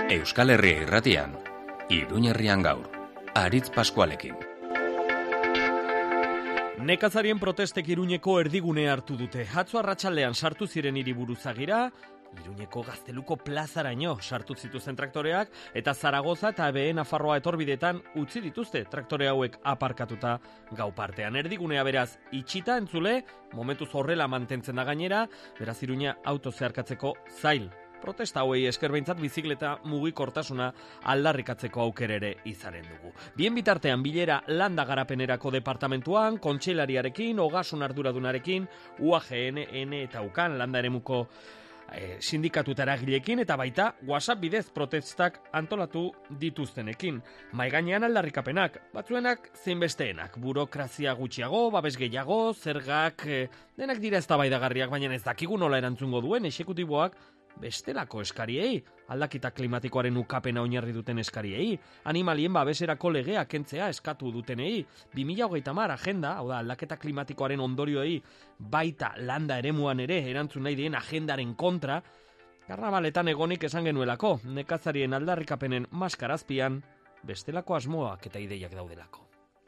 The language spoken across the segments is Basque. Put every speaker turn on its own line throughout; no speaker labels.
Euskal Herria Irratian, Iruñerrian gaur, Aritz Paskualekin.
Nekazarien protestek Iruñeko erdigunea hartu dute. Atzo arratsaldean sartu ziren hiriburuzagira, Iruñeko Gazteluko plazaraino sartu zituzten traktoreak, eta Zaragoza eta Nafarroa etorbidetan utzi dituzte traktore hauek aparkatuta gau partean. Erdigunea beraz itxita entzule, momentuz horrela mantentzen da gainera, beraz Iruña auto zeharkatzeko zail. Protesta hauei esker behintzat bizikleta mugikortasuna aldarrikatzeko aukerere izanen dugu. Bien bitartean bilera landa garapenerako departamentuan, kontseilariarekin, ogasun arduradunarekin, UAGN, N eta UKAN landa eremuko sindikatu eragileekin eta baita WhatsApp bidez protestak antolatu dituztenekin. Mahai gainean aldarrikapenak, batzuenak zein besteenak, burokrazia gutxiago, babes gehiago, zergak, denak dira eztabaidagarriak, baina ez dakigu nola erantzungo duen exekutiboak bestelako eskariei, aldaketa klimatikoaren ukapena oinarri duten eskariei, animalien babeserako legea kentzea eskatu dutenei, 2030 agenda, hau da, aldaketa klimatikoaren ondorioei, baita landa eremuan ere erantzun nahi dien agendaren kontra, karnabaletan egonik esan genuelako, nekazarien aldarrikapenen maskarazpian, bestelako asmoak eta ideiak daudelako.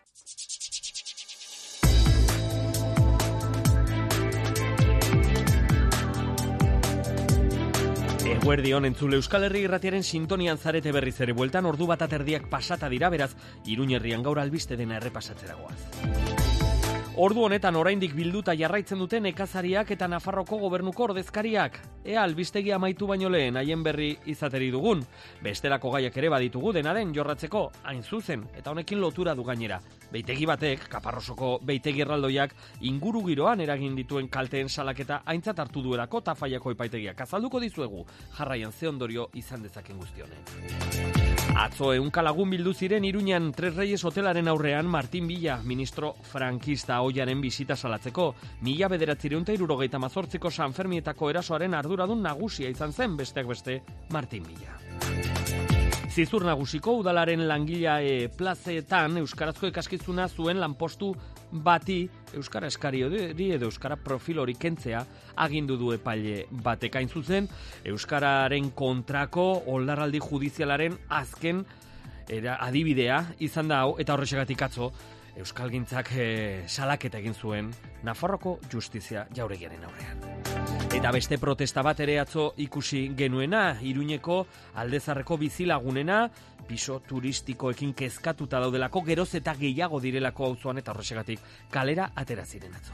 Eguerdion entzule Euskal Herri Irratiaren sintonian zarete berriz ere bueltan, ordu bat aterdiak pasata dira, beraz Iruñerrian gaur albiste dena errepasatzera goaz. Ordu honetan oraindik bilduta jarraitzen duten nekazariak eta Nafarroko gobernuko ordezkariak. Ea albistegia amaitu baino lehen haien berri izateri dugun. Bestelako gaiak ere baditugu dena den jorratzeko, hain zuzen, eta honekin lotura du gainera. Beitegi batek, Kaparrosoko beitegi erraldoiak, inguru giroan eragin dituen kalteen salaketa aintzat hartu duelako Tafallako epaitegiak. Azalduko dizuegu, jarraian ze ondorio izan dezaken guztionen. Atzo ehunka lagun bildu ziren Iruñan Tres Reyes hotelaren aurrean Martin Villa, ministro frankista ohiaren bisita salatzeko. 1978ko Sanfermietako erasoaren arduradun nagusia izan zen, besteak beste, Martin Villa. Zizur nagusiko udalaren langilea plazeetan euskarazko ikaskizuna zuen lanpostu bati euskara eskari edo euskara profil hori kentzea agindu du epaile batek. Hain zuzen, euskararen kontrako oldarraldi judizialaren azken adibidea izan da hau, eta horrexegatik atzo euskalgintzak salaketa egin zuen Nafarroko justizia jauregiaren aurrean. Eta beste protesta bat ere atzo ikusi genuena, Iruñeko Aldezarreko bizilagunena, piso turistikoekin kezkatuta daudelako, geroz eta gehiago direlako auzoan eta horrexegatik kalera atera ziren atzo.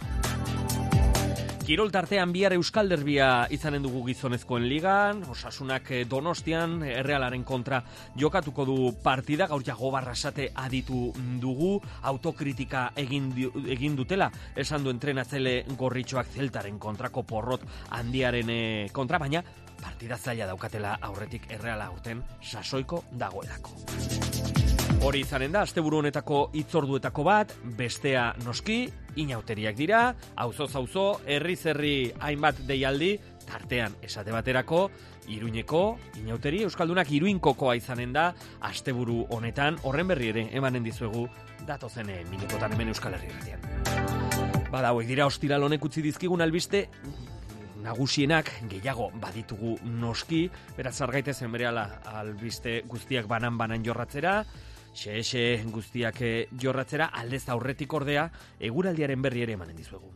Kirol tartean bihar Euskal Derbia izanen dugu gizonezkoen ligan, Osasunak Donostian Errealaren kontra jokatuko du partida, gaur jago barrasate aditu dugu, autokritika egin dutela, esan du entrenatzele gorritxoak Zeltaren kontrako porrot handiaren kontra, baina partida zaila daukatela aurretik Erreala aurten sasoiko dagoelako. Hori izanen da, asteburu honetako hitzorduetako bat, bestea noski, inauteriak dira, auzoz auzo, herriz herri hainbat deialdi, tartean esate baterako, Iruñeko inauteri euskaldunak Iruinkokoa izanen da, asteburu honetan, horren berri ere emanen dizuegu datozen minutotan hemen Euskal Herri Irratian. Bada, hauek dira ostiral honek utzi dizkigun albiste nagusienak, gehiago baditugu noski, beraz zargaitezen berehala albiste guztiak banan jorratzera, xe guztiak jorratzera, aldez aurretik ordea, eguraldiaren berri ere emanen dizuegu.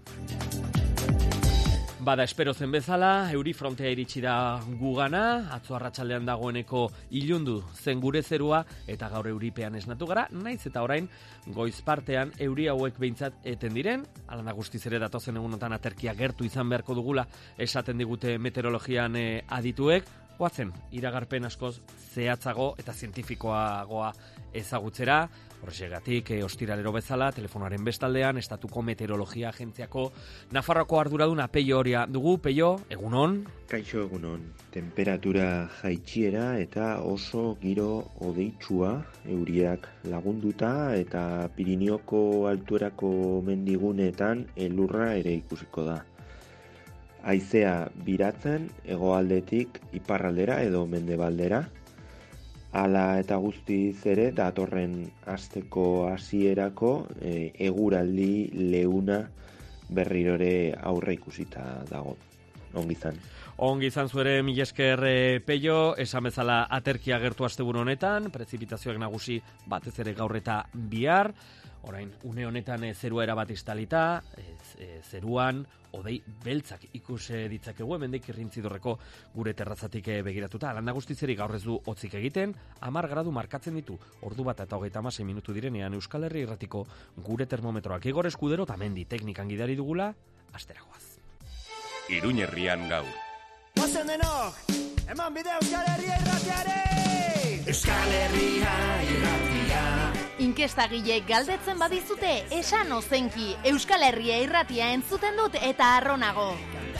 Bada, espero zen bezala, euri frontea iritsi da gugana, atzo arratsaldean dagoeneko ilundu zen gure zerua, eta gaur euripean esnatu gara, naiz eta orain goiz partean euri hauek behintzat eten diren, alanda guztiz ere datozen egunotan aterkia gertu izan beharko dugula, esaten digute meteorologian adituek, goazen, iragarpen askoz zehatzago eta zientifikoagoa ezagutzera, horrexegatik ostiralero bezala, telefonaren bestaldean, Estatuko Meteorologia Agentziako Nafarroako arduraduna Peio Oria dugu. Peio, egunon?
Kaixo egunon, temperatura jaitsiera eta oso giro odeitsua euriak lagunduta eta Pirineoko altuerako mendiguneetan elurra ere ikusiko da. Haizea biratzen hegoaldetik iparraldera edo mendebaldera. Hala eta guztiz ere datorren asteko hasierako eguraldi leuna berrirore aurre ikusita dago. ongi izan.
Ongi izan zuere, mila esker Peio, esan bezala aterkia gertu asteburu honetan, prezipitazioak nagusi batez ere gaur eta bihar, orain une honetan zerua erabat estalita, zeruan odei beltzak ikus ditzakegu, hemendik Irrintzidorreko gure terrazatik begiratuta. Hala nagustizeri gaur ez du hotzik egiten, 10 gradu markatzen ditu, ordu bat eta 36 minutu direnean Euskal Herri Irratiko gure termometroak. Igor Eskudero eta Mendi teknikan gidari dugula, asteragoaz.
Iruña Herrian gaur.
Ozen denok, eman bide Euskal Herria Irratiare! Euskal Herria Irratia.
Inkestagileek galdetzen badizute, esan ozenki, Euskal Herria Irratia entzuten dut eta arronago.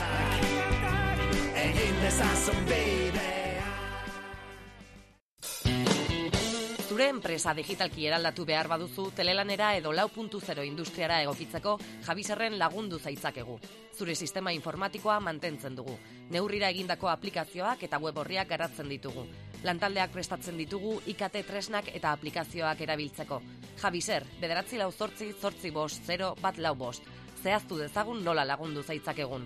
Egin dezazun bidea.
Zure enpresa digitalki eraldatu behar baduzu, telelanera edo 4.0 industriara egokitzeko Javiserren lagundu zaitzakegu. Zure sistema informatikoa mantentzen dugu. Neurrira egindako aplikazioak eta web orriak garatzen ditugu. Lantaldeak prestatzen ditugu IKT tresnak eta aplikazioak erabiltzeko. Javiser, 948-845-0 Zehaztu dezagun nola lagundu zaitzakegun.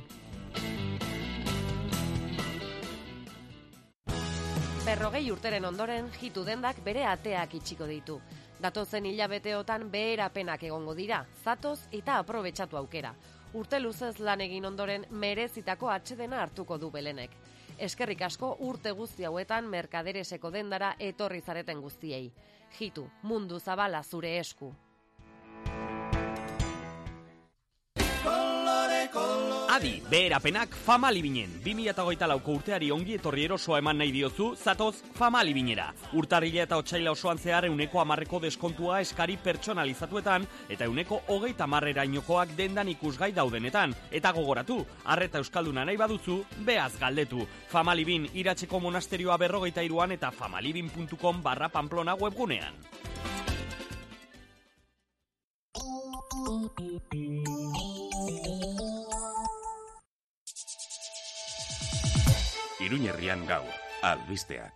40 urteren ondoren, Jitu dendak bere ateak itxiko ditu. Datozen hilabeteotan beherapenak egongo dira, zatoz eta aprobetxatu aukera. Urte luzez lan egin ondoren merezitako atsedena hartuko du Belenek. Eskerrik asko urte guzti hauetan Merkadereseko dendara etorri zareten guztiei. Jitu, mundu zabala zure esku.
Adi, beherapenak Famalibinen. 2024ko urteari ongi etorri erosoa eman nahi diozu, zatoz Famalibinera. Urtarrila eta otsaila osoan zehar 10% deskontua eskari pertsonalizatuetan eta 20%erainokoak dendan ikusgai daudenetan. Eta gogoratu, arreta euskalduna nahi baduzu, beaz galdetu. Famalibin Iratzeko monasterioa 43an eta famalibin.com/Pamplona webgunean.
Iruña Herrian gaur, albisteak.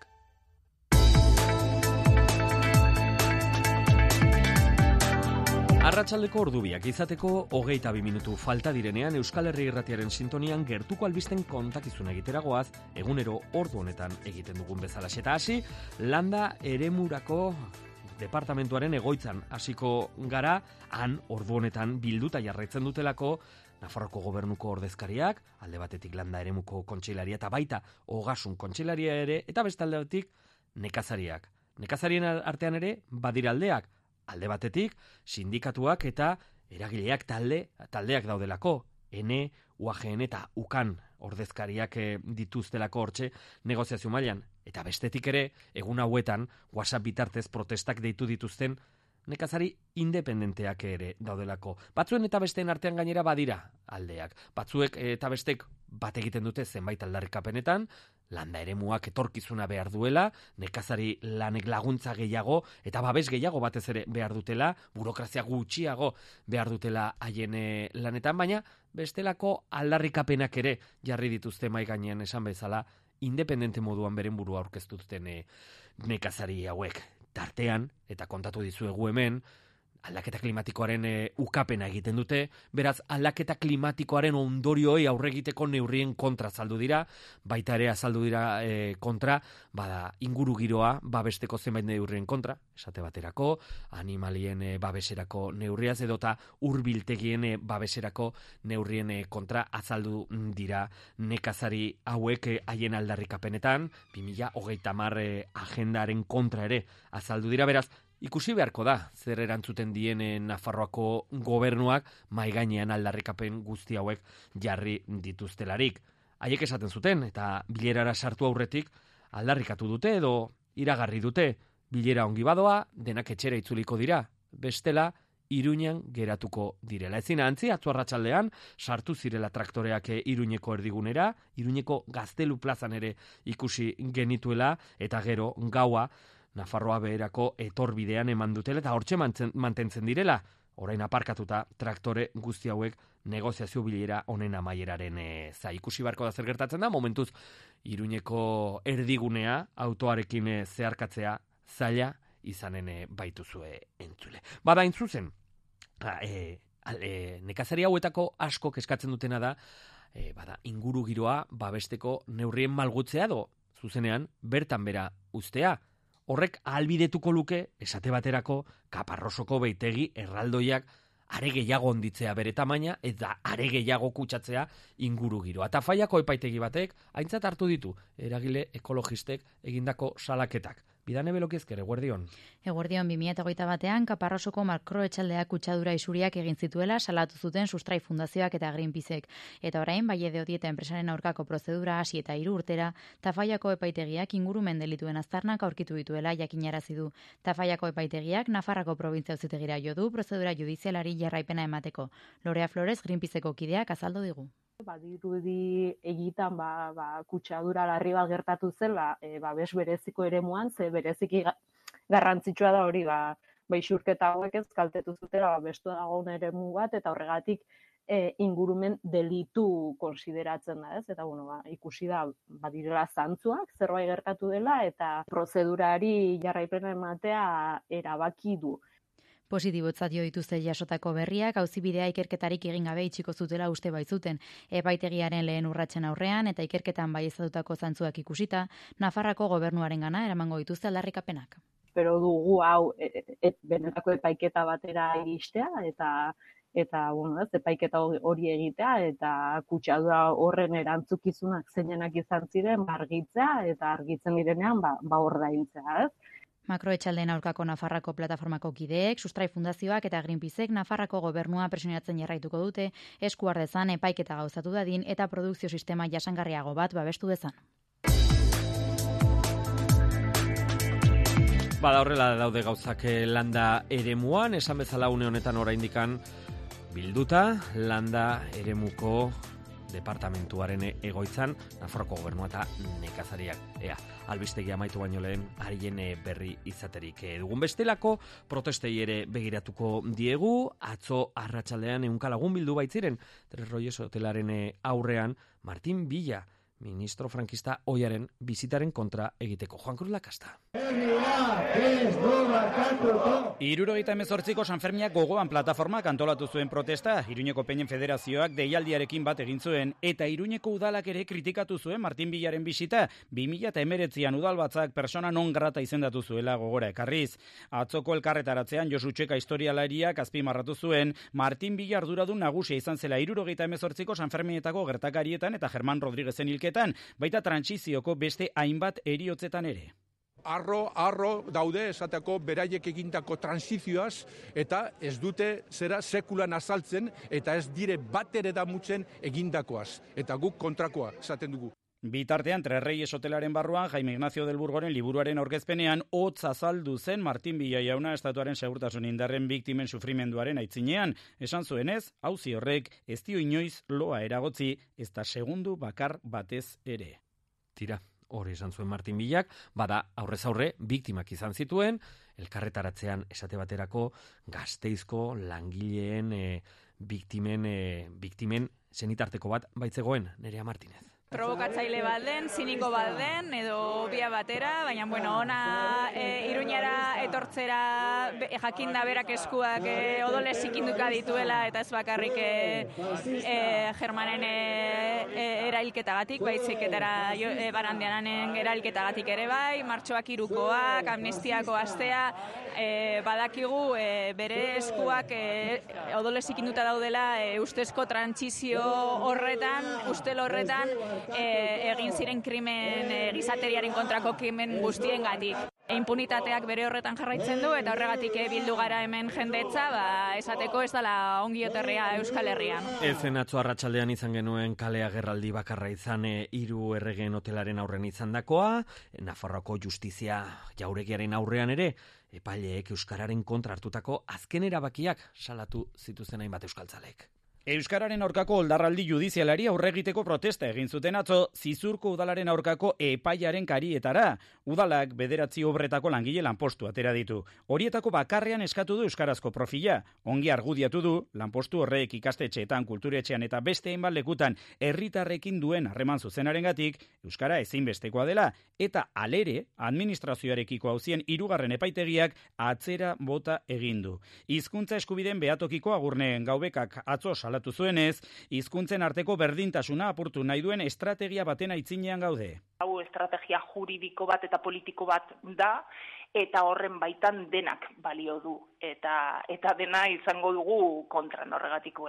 Arratsaldeko ordubiak izateko 22 minutu falta direnean Euskal Herri Irratiaren sintonian gertuko albisten kontakizuna egiteragoaz, egunero ordu honetan egiten dugun bezala. Eta hasi, landa eremurako departamentuaren egoitzan hasiko gara, han ordu honetan bilduta jarraitzen dutelako Nafarroko gobernuko ordezkariak, alde batetik landa eremuko kontseilaria eta baita ogasun kontseilaria ere, eta beste alde batetik nekazariak. Nekazarien artean ere badiraldeak, alde batetik sindikatuak eta eragileak taldeak daudelako, ENE, UAGN eta UKAN ordezkariak dituztelako hortxe negoziazio mailan. Eta bestetik ere, egun hauetan WhatsApp bitartez protestak deitu dituzten nekazari independenteak ere daudelako. Batzuen eta besteen artean gainera badira aldeak. Batzuek eta bestek bat egiten dute zenbait aldarrikapenetan, landa eremuak etorkizuna behar duela, nekazari lanek laguntza gehiago eta babes gehiago batez ere behar dutela, burokrazia gutxiago behar dutela haien lanetan, baina bestelako aldarrikapenak ere jarri dituzte mahai gainean esan bezala, independente moduan beren burua aurkeztu duten nekazari hauek. Tartean, eta kontatu dizuegu hemen, aldaketa klimatikoaren ukapena egiten dute, beraz aldaketa klimatikoaren ondorioei aurre egiteko neurrien kontra azaldu dira, baita ere azaldu dira kontra, bada inguru giroa babesteko zenbait neurrien kontra, esate baterako, animalien babeserako neurriaz edota hurbiltegien babeserako neurrien kontra azaldu dira nekazari hauek haien aldarrikapenetan, 2030 agendaren kontra ere azaldu dira, beraz, ikusi beharko da, zer erantzuten dien Nafarroako gobernuak mahai gainean aldarrikapen guzti hauek jarri dituztelarik. Haiek esaten zuten, eta bilerara sartu aurretik aldarrikatu dute edo iragarri dute. Bilera ongi badoa, denak etxera itzuliko dira. Bestela, Iruñan geratuko direla. Ezin antzi, atzo arratsaldean sartu zirela traktoreak Iruñeko erdigunera, Iruñeko Gaztelu plazan ere ikusi genituela, eta gero gaua Nafarroa beherako etorbidean eman dutela eta hortxe mantentzen direla. Orain aparkatuta traktore guzti hauek negoziazio bilera honen amaieraren ikusi beharko da zer gertatzen da. Momentuz Iruñeko erdigunea autoarekin zeharkatzea zaila izanen baituzue entzule. Bada intzuzen, nekazari hauetako asko eskatzen dutena da ingurugiroa babesteko neurrien malgutzea edo zuzenean bertan bera uztea. Horrek ahalbidetuko luke, esate baterako, Kaparrosoko beitegi erraldoiak are gehiago onditzea bere tamaina eta are gehiago kutsatzea ingurugiroa. Tafaiako epaitegi batek aintzat hartu ditu eragile ekologistek egindako salaketak. Bidane Belokiezker, eguerdion.
Eguerdion 2021 Kaparrosoko makroetxaldeak kutsadura isuriak egin zituela salatu zuten Sustrai Fundazioak eta Greenpeacek. Eta orain, Baie Odieta enpresaren aurkako prozedura hasi eta 3 urtera, Tafaiako epaitegiak ingurumen delituen aztarnak aurkitu dituela jakinarazi du. Tafaiako epaitegiak Nafarrako probintzia auzitegira jo du prozedura judizialari jarraipena emateko. Lorea Flores, Greenpeaceko kideak azaldu digu.
Badirudi egitan kutsadura larri bat gertatu zela, babes bereziko eremuan, ze bereziki garrantzitsua da hori, isurketa hauek ez kaltetu zutela bestu dagoen eremu bat, eta horregatik ingurumen delitu konsideratzen da, ez? Eta ikusi da badirela zantzuak, zerbait gertatu dela, eta prozedurari jarraipena ematea erabaki du.
Positibotzat jo dituzte jasotako berriak, auzibidea ikerketarik egin gabe itxiko zutela uste baitzuten. Epaitegiaren lehen urratsen aurrean eta ikerketan baieztatutako zantzuak ikusita, Nafarrako gobernuarengana eramango dituzte aldarrikapenak.
Pero dugu hau benetako epaiketa batera iristea eta epaiketa hori egitea eta kutsadura horren erantzukizunak zeinenak izan ziren argitzea eta argitzen direnean ordaintzea, ez?
Makroetxaldeen aurkako Nafarrako plataformako kideek, Sustrai Fundazioak eta Greenpeacek Nafarrako gobernua presionatzen jarraituko dute, esku har dezan epaiketa gauzatu dadin eta produkzio sistema jasangarriago bat babestu dezan.
Horrela daude gauzak landa eremuan, esan bezala une honetan oraindikan bilduta, landa eremuko departamentuaren egoitzan, Nafarroko gobernua eta nekazariak. Albistegi amaitu baino lehen, harien berri izaterik dugun. Bestelako protestei ere begiratuko diegu, atzo arratsaldean 100 lagun bildu baitziren, Tres Royes hotelaren aurrean, Martin Villa, ministro frankista ohiaren bizitaren kontra egiteko. Juan Cruz Lakasta.
78ko Sanferminak gogoan plataformak antolatu zuen protesta, Iruñeko Peinen Federazioak deialdiarekin bat egin zuen, eta Iruñeko udalak ere kritikatu zuen Martin Villaren bisita, 2019an udalbatzak persona non grata izendatu zuela gogora ekarriz. Atzoko elkarretaratzean Josu Txeka historialariak azpimarratu zuen, Martin Villa arduradun nagusia izan zela 78ko Sanferminetako gertakarietan eta Germán Rodríguezen hilketan, baita trantsizioko beste hainbat heriotzetan ere.
Arro daude esateko beraiek egindako transizioaz eta ez dute zera sekulan azaltzen eta ez dire bat ere damutzen egindakoaz. Eta guk kontrakoa esaten dugu.
Bitartean, Tres Reyes hotelaren barruan, Jaime Ignacio del Burgoren liburuaren aurkezpenean hotz azaldu zen Martin Villa jauna estatuaren segurtasun indarren biktimen sufrimenduaren aitzinean. Esan zuenez, auzi horrek ez dio inoiz loa eragotzi, ez da segundu bakar batez ere.
Tira. Hori esan zuen Martin Villak, aurrez aurre, biktimak izan zituen, elkarretaratzean esate baterako Gasteizko langileen biktimen senitarteko bat baitzegoen, Nerea Martinez.
Provokatzaile bat den, ziniko bat den, edo bia batera, baina, ona Iruñara etortzera jakinda berak eskuak odolez ikinduka dituela, eta ez bakarrik Germanen erailketagatik, baizik etara Barandiaranen erailketagatik ere bai, martxoak 3koak, amnistiako astea, badakigu bere eskuak odolez ikinduta daudela ustezko trantsizio horretan, ustel horretan, egin ziren krimen gizateriaren kontrako krimen guztiengatik. Impunitateak bere horretan jarraitzen du eta horregatik bildu gara hemen jendetza, esateko ez dela ongi etorria Euskal Herrian.
Ezen atzo arratsaldean izan genuen kale agerraldi bakarra izan 3 erregen hotelaren aurren izandakoa, Nafarroako justizia jauregiaren aurrean ere, epaileek euskararen kontra hartutako azken erabakiak salatu zituzten hainbat euskaltzalek.
Euskararen aurkako oldarraldi judizialari aurre egiteko protesta egin zuten atzo, Zizurko udalaren aurkako epaiaren karietara. Udalak 9 obretako langile lanpostu atera ditu. Horietako bakarrean eskatu du euskarazko profila. Ongi argudiatu du, lanpostu horrek ikastetxeetan, kulturetxean eta beste hainbat lekutan herritarrekin duen harreman zuzenarengatik euskara ezinbestekoa dela, eta alere administrazioarekiko auzien 3. epaitegiak atzera bota egin du. Hizkuntza eskubideen behatokiko Agurne Gaubekak atzo salatu azpimarratu zuenez, hizkuntzen arteko berdintasuna apurtu nahi duen estrategia baten aitzinean gaude.
Hau estrategia juridiko bat eta politiko bat da, eta horren baitan denak balio du. Eta dena izango dugu kontran horregatik,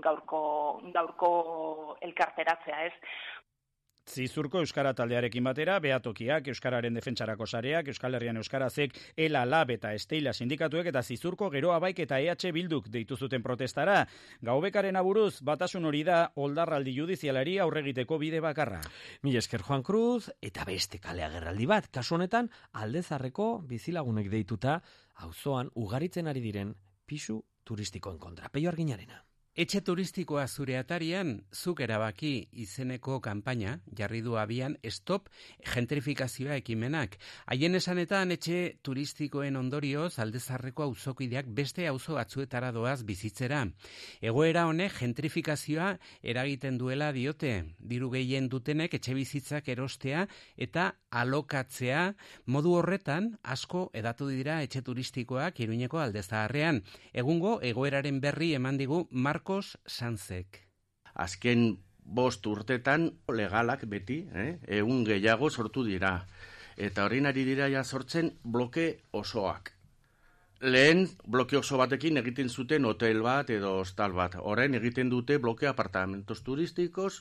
gaurko elkarteratzea, ez?
Zizurko Euskara taldearekin batera, Behatokiak, Euskararen Defentsarako Sareak, Euskal Herrian Euskarazek, ELA, LAB eta Esteila sindikatuek eta Zizurko Geroa Baik eta EH Bilduk deitu zuten protestara. Gaubekaren aburuz, batasun hori da oldarraldi judizialari aurregiteko bide bakarra.
Mila esker Juan Cruz, eta beste kale agerraldi bat, kasu honetan Aldezarreko bizilagunek deituta, auzoan ugaritzen ari diren pisu turistikoen kontra. Peio Arginarena.
Etxe turistikoa zure atarian, zuk erabaki izeneko kanpaina, jarri du abian stop gentrifikazioa ekimenak. Haien esanetan etxe turistikoen ondorioz Aldezarreko auzokideak beste auzo batzuetara doaz bizitzera. Egoera honek gentrifikazioa eragiten duela diote. Diru gehien dutenek etxe bizitzak erostea eta alokatzea, modu horretan asko edatu dira etxe turistikoak Iruñeko Aldezaharrean. Egungo egoeraren berri eman digu Marcos Sanzek.
Azken 5 urtetan legalak beti, 100 gehiago sortu dira. Eta horrein ari dira ja sortzen bloke osoak. Lehen bloke oso batekin egiten zuten hotel bat edo hostal bat. Orain egiten dute bloke apartamentos turistikos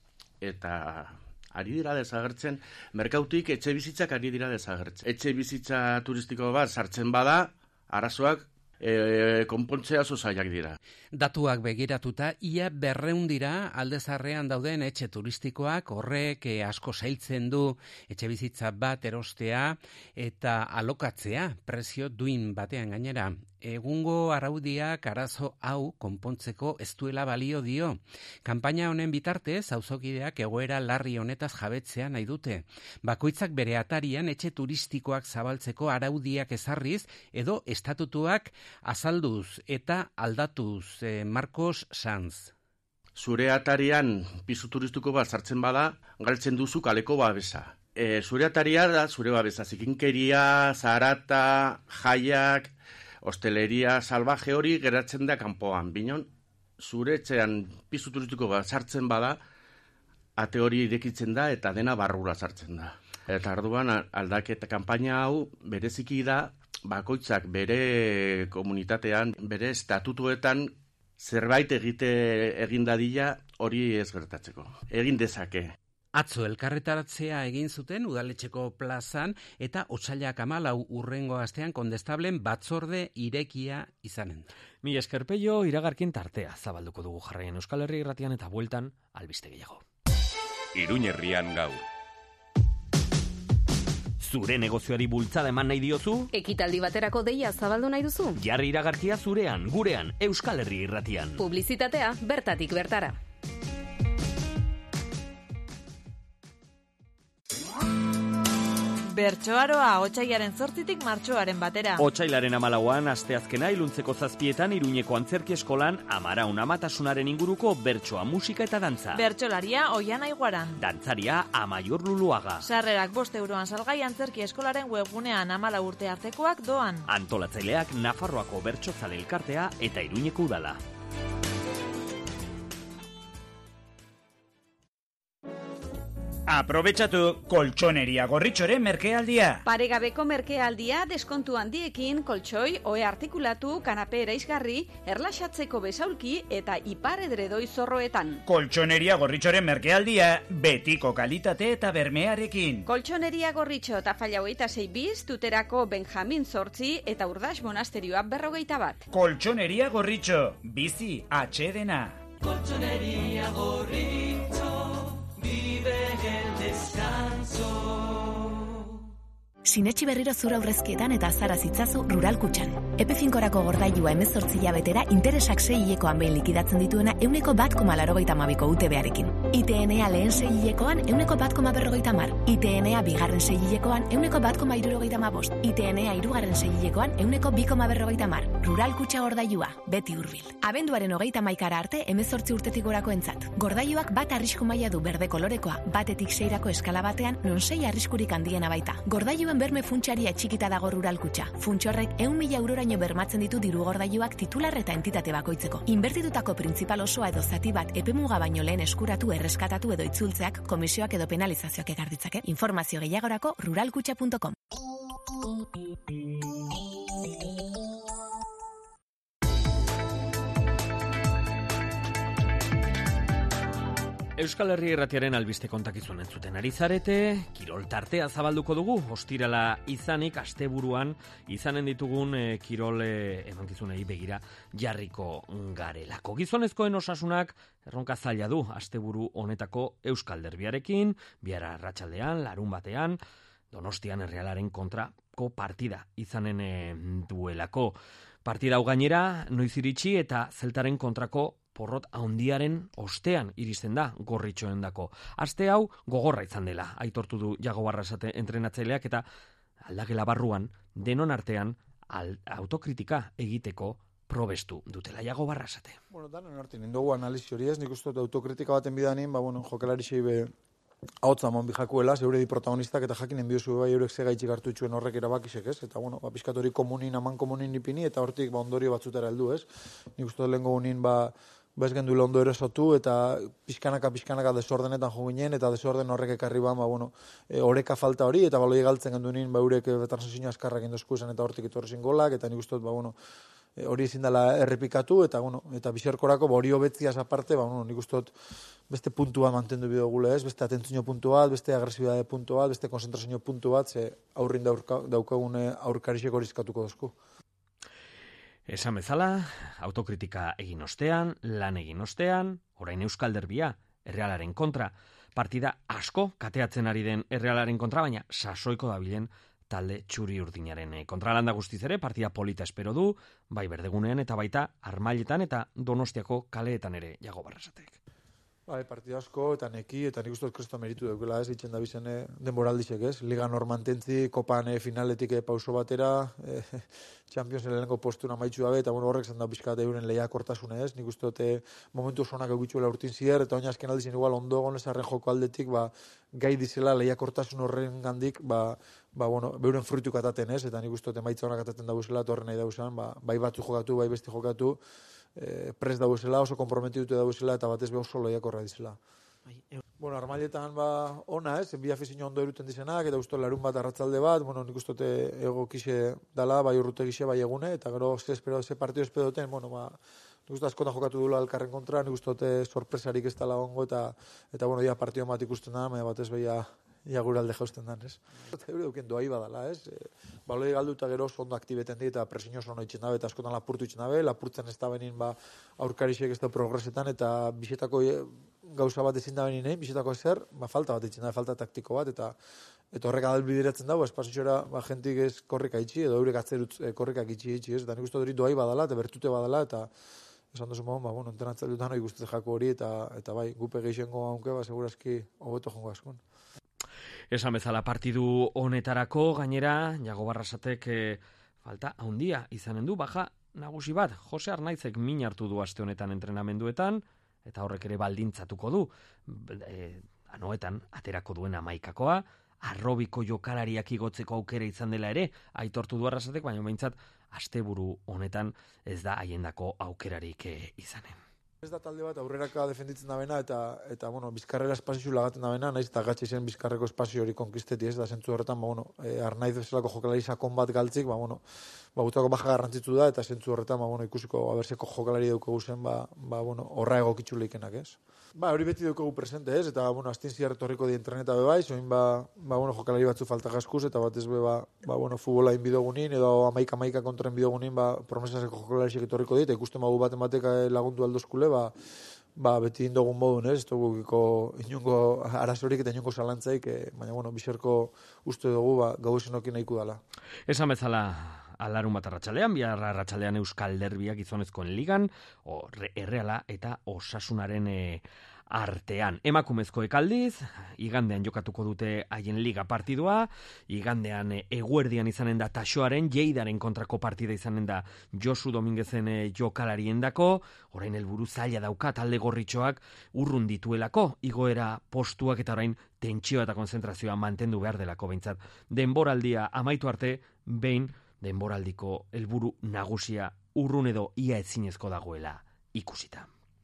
eta ari dira desagertzen, merkautik etxe bizitzak ari dira desagertzen. Etxe bizitza turistiko bat sartzen bada, arazoak konpontzea zozaiak dira.
Datuak begiratuta, ia 200 dira Aldezarrean dauden etxe turistikoak, horrek asko zailtzen du etxe bizitza bat erostea eta alokatzea, prezio duin batean gainera. Egungo araudiak arazo hau konpontzeko ez duela balio dio. Kanpaina honen bitartez, auzokideak egoera larri honetaz jabetzea nahi dute. Bakoitzak bere atarian etxe turistikoak zabaltzeko araudiak ezarriz edo estatutuak azalduz eta aldatuz. Marcos Sanz.
Zure atarian pisu turistiko bat sartzen bada, galtzen duzu kaleko babesa. Zure ataria da zure babesa, zikinkeria, zarata, jaiak, hosteleria salvaje hori geratzen da kanpoan. Binon, zure etxean pisu turistiko bat sartzen bada, ate hori irekitzen da eta dena barrura sartzen da. Eta orduan aldaketa kanpaina hau bereziki da, bakoitzak bere komunitatean, bere estatutuetan zerbait egin dadila hori ez gertatzeko. Egin dezake.
Atzo elkarretaratzea egin zuten udaletxeko plazan eta otsailak 14 urrengo astean kondestablen batzorde irekia izanen.
Mila esker Peio, iragarkin tartea zabalduko dugu jarraian Euskal Herri Irratian eta bueltan albiste gehiago.
Iruñerrian gaur.
Zure negozioari bultzada eman nahi diozu?
Ekitaldi baterako deia zabaldu nahi duzu?
Jarri iragarkia zurean, gurean, Euskal Herri Irratian.
Publizitatea bertatik bertara.
Bertsoaroa otsailaren 8tik martxoaren batera.
Otsailaren 14an asteazkena iluntzeko 7etan Iruñeko Antzerki Eskolan Amaraun amatasunaren inguruko bertsoa, musika eta dantza.
Bertsolaria Oiana Iguaran.
Dantzaria Amaior Luluaga.
Sarrerak 5 euroan salgai Antzerki Eskolaren webgunean 14 urte artekoak doan.
Antolatzaileak Nafarroako Bertsozale Elkartea eta Iruñeko Udala.
Aprobetxatu koltsoneria gorritxoren merkealdia.
Paregabeko merkealdia deskontu handiekin koltsoi, ohe artikulatu, kanape eraisgarri, erlaxatzeko besaulki eta ipar edredoi zorroetan.
Koltsoneria gorritxoren merkealdia betiko kalitate eta bermearekin.
Koltsoneria gorritxo eta Falla 26 bis, Tuterako Benjamin 8 eta Urdas monasterioa 41.
Koltsoneria gorritxo, bizi atxedena.
Koltsoneria gorritxo, vive el descanso.
Sinetxi berriro zura aurrezkietan eta azara zitzazu Rural Kutxan. Epe finkorako gordailua 18 hilabetera interesak 6 hilekoan behin likidatzen dituena 1,82ko UTB-arekin. ITNA lehen 6 hilekoan 1,150. ITNA bigarren 6 hilekoan 1,175. ITNA hirugarren 6 hilekoan 1,250. Rural Kutxa gordailua, beti hurbil. Abenduaren 31 arte 18 urtetik gorako entzat. Gordailuak bat arrisku maila du berde kolorekoa, batetik 6rako eskala batean, non 6 arriskurik handiena baita. Gordailuen Kutxabanken berme funtsari atxikita dago Rural Kutxa. Funtsorrek 100.000 euroraino bermatzen ditu dirugordailuak titular eta entitate bakoitzeko. Inbertitutako printzipal osoa edo zati bat epemuga baino lehen eskuratu, erreskatatu edo itzultzeak komisioak edo penalizazioak ekar ditzake. Informazio gehiagorako ruralkutxa.com.
Euskal Herria Irratiaren albiste kontakizun entzuten ari zarete, kirol tartea zabalduko dugu, ostirala izanik, asteburuan izanen ditugun kirol emankizunei begira jarriko garelako. Gizonezkoen osasunak erronka zaila du asteburu honetako Euskal Derbiarekin, bihar arratsaldean, larun batean, Donostian Errealaren kontrako partida izanen duelako. Partida hau gainera noiz iritsi eta Zeltaren kontrako porrot handiaren ostean iristen da gorritxoendako. Aste hau gogorra izan dela, aitortu du Jago Barrasate entrenatzaileak eta aldagela barruan denon artean autokritika egiteko probestu dutela Jago Barrasate.
Bueno, danon artean indogu analizi hori ez, nik uste autokritika baten bidanin, jokalari xeibe hautza mon bijakuela, zeure di protagonistak eta jakinen biozu bai eurek zegaitxik hartu itxuen horrek erabakisek, ez? Eta, pixkat hori komunin, aman komunin ipini, eta hortik ondorio batzutera heldu, ez? Nik uste lehenko unin, ez genduela ondo erosotu, eta pixkanaka desordenetan jo ginen, eta desorden horrek ekarri oreka falta hori, eta baloi galtzen gendunin, eurek transizio askarrak indosku esan, eta hortik etorri zen golak, eta nik uste hori ezin dela errepikatu, eta bizerkorako hori hobetziaz aparte, nik uste beste puntua mantendu bidogule ez, beste atentzio puntu bat, beste agresibidade puntu bat, beste konzentrazio puntu bat, ze aurrin daukagune aurkarixek hori izkatuko dozku.
Esan bezala, autokritika egin ostean, lan egin ostean, orain Euskal Derbia, Errealaren kontra, partida asko kateatzen ari den Errealaren kontra, baina sasoiko dabilen talde txuri urdinaren kontralanda guztiz ere, partida polita espero du, bai berdegunean eta baita Armailetan eta Donostiako kaleetan ere Jago Barrasatek.
Partida asko, eta neki, eta nik uste kresto meritu daukela ez, itxen da bizene denboraldizek ez, Liga normantentzi, kopan finaletik pauso batera, Champions lehenko postuna maitxu dabe, eta horrek zen da bizkat euren lehiakortasune ez, nik uste momentu sonak egitxuela urtin zier, eta oina azken aldizien igual ondo egon ezarren joko aldetik, gai dizela lehiakortasun horren gandik, beuren fruituk ataten ez, eta nik uste maitza honak ataten dauzela, eta horren nahi dauzan, bai batzu jokatu, bai besti jokatu, prest dauzela, oso komprometitutu dauzela, eta batez be oso lehiakorra dizela. Armailetan ona ez, bi afizio ondo eruten dizenak, eta uste larun bat arratzalde bat, nik uste egokixe dala, bai urrutegixe, bai egune, eta gero ze partio espedoten, nik uste askotan jokatu dula alkarren kontra, nik uste sorpresarik ez dala ongo, eta dia partio bat ikusten da, batez beha gure alde jausten dan, ez? Eure duken doai badala, ez? Baloi galdu eta gero ondo aktibeten dit, eta presiño oso noitzen dabe, eta askotan lapurtu itzen dabe, lapurtzen ez da benin aurkarixek ez da progresetan, eta bisetako gauza bat ezin da benin egin, bisetako ezer, falta bat itzen dabe, falta taktiko bat, eta horrek adalbideratzen dago, espazioa jentik ez korrika itxi, edo eurek atzerut korrikak itxi, ez? Eta nik uste hori doai badala, eta bertute badala, eta esan duzu mogon, entrenatzailutan hori guztiz jako hori, eta bai, gupe geixengo haunke, segurazki hobeto jongo askon.
Esan bezala partidu honetarako, gainera, Jago Barrasatek falta handia izanen du, baja nagusi bat, Jose Arnaizek min hartu du aste honetan entrenamenduetan, eta horrek ere baldintzatuko du, anoetan, aterako duen 11koa, arrobiko jokalariak igotzeko aukera izan dela ere, aitortu du Arrasatek, baina behintzat, asteburu honetan ez da haiendako aukerarik izanen.
Ez da talde bat aurreraka defenditzen da bena, eta bizkarrera espazio lagaten da bena, naiz eta gatxe zen bizkarreko espazio hori konkisteti ez, da zentzu horretan, Arnaiz bezalako jokalari sakon bat galtzik, gutako baja garrantzitsu da, eta zentzu horretan, ikusiko aberseko jokalari daukagu zen, horra egokitzu leikenak ez. Hori beti daukagu presente ez, eta astin ziarretorriko di entreneta bebai, zoin jokalari batzu falta gaskuz, eta batez be, futbola inbidogunin, edo amaika kontra inbidogunin, promesaseko jokalariak etorriko dit, eta ikusten bagu baten batek lagundu aldozkule, beti indogun modun ez, dugiko inungo arazorik eta inungo salantzaik, baina bizerko uste dugu gauzen nahiko dala.
Esan bezala, alarun bat arratsaldean, bihar arratsaldean Euskal Derbiak gizonezkoen ligan, Erreala eta Osasunaren artean. Emakumezkoek aldiz, igandean jokatuko dute haien liga partidua, igandean eguerdian izanen da Taxoaren, Lleidaren kontrako partida izanen da Josu Dominguezen jokalariendako, orain helburu zaila dauka talde gorritxoak urrun dituelako, igoera postuak eta orain tentsioa eta konzentrazioa mantendu behar delako behintzat. Denboraldia amaitu arte, behin denboraldiko helburu nagusia urrun edo ia ezinezko dagoela ikusita.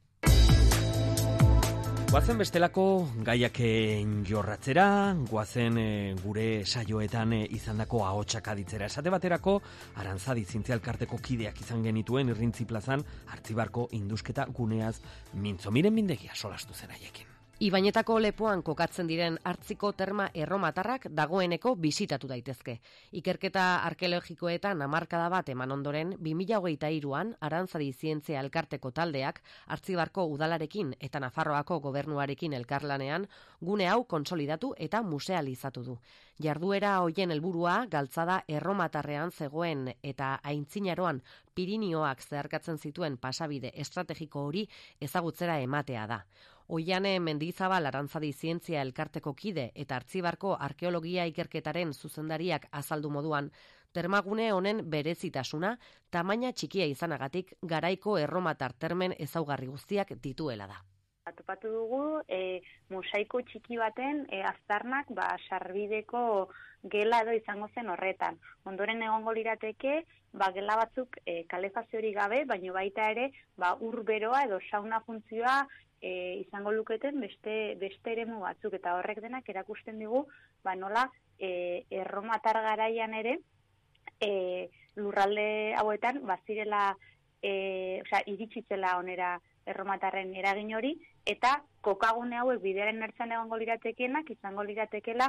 Guazen bestelako gaiak jorratzera, guazen gure saioetan izandako ahotsak aditzera. Esate baterako, Arantzadi Zientzia Elkarteko kideak izan genituen Irrintzi plazan Artzibarko indusketa guneaz mintzo. Miren mindegia solastu zen haiekin.
Ibainetako lepoan kokatzen diren hartziko terma erromatarrak dagoeneko bisitatu daitezke. Ikerketa arkeologikoetan hamarkada bat eman ondoren, 2023an Arantzadi Zientzia Elkarteko taldeak Artzibarko udalarekin eta Nafarroako gobernuarekin elkarlanean gune hau kontsolidatu eta musealizatu du. Jarduera hoien helburua galtzada erromatarrean zegoen eta aintzinaroan Pirinioak zeharkatzen zituen pasabide estrategiko hori ezagutzera ematea da. Oiane Mendizabal Arantzadi Zientzia Elkarteko kide eta Artzibarko arkeologia ikerketaren zuzendariak azaldu moduan, termagune honen berezitasuna tamaina txikia izanagatik garaiko erromatar termen ezaugarri guztiak dituela da.
Topatu dugu mosaiko txiki baten aztarnak sarbideko gela edo izango zen horretan. Ondoren egongo lirateke gela batzuk kalefaziorik gabe, baino baita ere ur beroa edo sauna funtzioa izango luketen beste eremu batzuk, eta horrek denak erakusten digu nola erromatar garaian ere lurralde hauetan bazirela iritsitzela onera erromatarren eragin hori, eta kokagune hauek bidearen ertzan egongo liratekeenak izango liratekela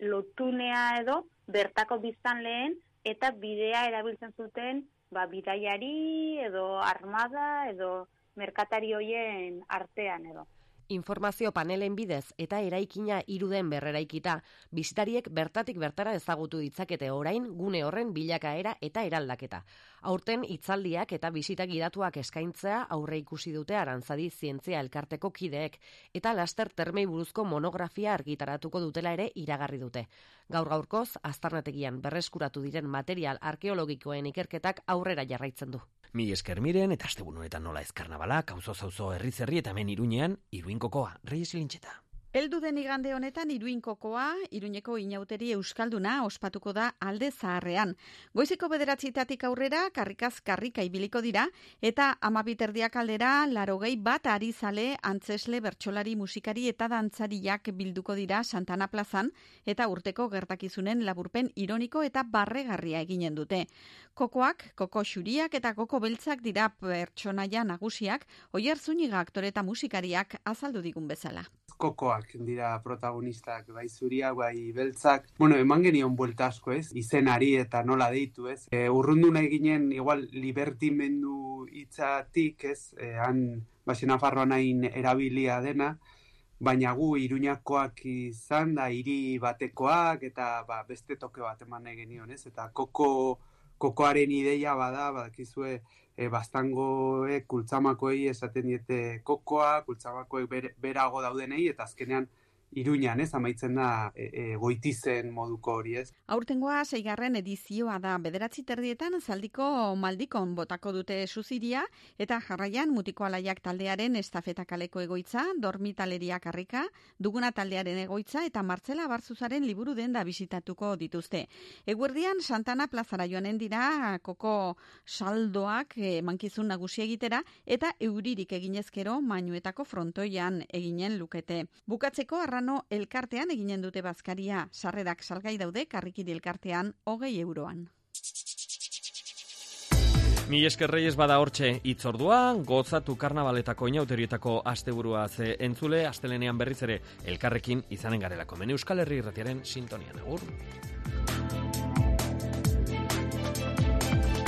lotunea edo bertako biztanleen eta bidea erabiltzen zuten bidaiari edo armada edo merkatari hoien artean edo.
Informazio panelen bidez eta eraikina iruden berreraikita, bisitariek bertatik bertara ezagutu ditzakete orain gune horren bilakaera eta eraldaketa. Aurten hitzaldiak eta bisita gidatuak eskaintzea aurre ikusi dute Arantzadi Zientzia Elkarteko kideek, eta laster termei buruzko monografia argitaratuko dutela ere iragarri dute. Gaur-gaurkoz, aztarnategian berreskuratu diren material arkeologikoen ikerketak aurrera jarraitzen du.
Mi esker miren, eta astegun honetan nola ez karnabalak, auzo-zauzo herri-zerri eta hemen Iruñean, Iruinkokoa, Reyes Lintxeta.
Heldu den igande honetan Iruinkokoa, Iruñeko inauteri euskalduna ospatuko da Alde Zaharrean. Goizeko 9:00 aurrera karrikaz karrika ibiliko dira eta 12:00 aldera 81 arizale, antzesle, bertsolari, musikari eta dantzariak bilduko dira Santana plazan eta urteko gertakizunen laburpen ironiko eta barregarria eginen dute. Kokoak, koko xuriak eta koko beltzak dira pertsonaia nagusiak, Oier Zuniga aktore eta musikariak azaldu digun bezala.
Kokoak dira protagonistak, bai zuriak, bai beltzak. Eman genion buelta asko, izenari eta nola deitu, urrundu nahi ginen, igual, libertimendu hitzatik, han, Nafarroan hain erabilia dena, baina gu Iruñakoak izan da, hiri batekoak, eta beste toke bat eman nahi genion, eta kokoaren ideia badakizue, baztangoek kultzamakoei esaten diete kokoa, kultzamakoek berago daudenei, eta azkenean Iruñan, amaitzen da Goitizen moduko hori,
Aurtengoa 6. edizioa da, 9:30 zaldiko maldikon botako dute suziria, eta jarraian Mutiko Alaiak taldearen estafeta kaleko egoitza, dormitaleria karrika, Duguna taldearen egoitza, eta Martzela Barzuzaren liburu denda bisitatuko dituzte. Eguerdian Santana plazara joanen dira koko saldoak mankizun nagusi egitera, eta euririk eginezkero mainuetako frontoian eginen lukete. Bukatzeko Arrano elkartean eginen dute bazkaria, sarrerak salgai daude karrikiri elkartean 20 euroan.
Mi esker Reyes bada hortxe hitzordua, gozatu karnabaletako inauterietako asteburua ze entzule, astelenean berriz ere elkarrekin izanen garelako. Hemen Euskal Herri Irratiaren sintonian, agur.